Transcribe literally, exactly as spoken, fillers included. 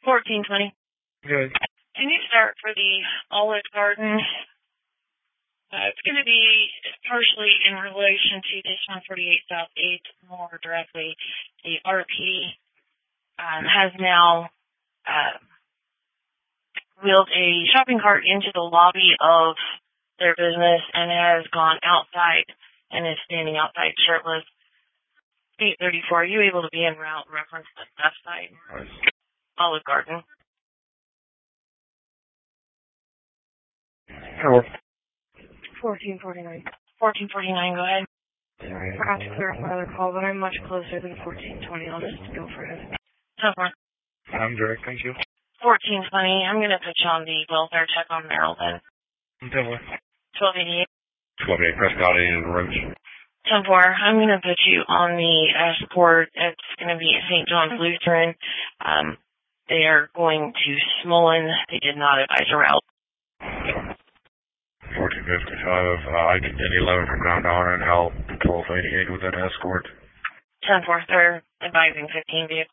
fourteen twenty. Good. Can you start for the Olive Garden? Uh, it's going to be partially in relation to this one forty-eight South eighth, more directly. The R P um, has now uh, wheeled a shopping cart into the lobby of their business and has gone outside and is standing outside shirtless. eight thirty-four, are you able to be en route reference the left side? Nice. Olive Garden. Hello. fourteen forty-nine. fourteen forty-nine, go ahead. Sorry, I forgot to clarify the call, but I'm much closer than fourteen twenty. I'll just go for it. ten four. I'm direct, thank you. fourteen twenty, I'm going to put you on the welfare check on Merrill then. ten four. twelve eighty-eight. twelve eight, Prescott and Roach. ten four, I'm going to put you on the escort. It's going to be at Saint John's Lutheran. Um, they are going to Smollen. They did not advise a route. fourteen fifty-five, uh, I can get eleven from Ground Honor and help twelve eighty-eight with that escort. ten four, they're advising fifteen vehicles.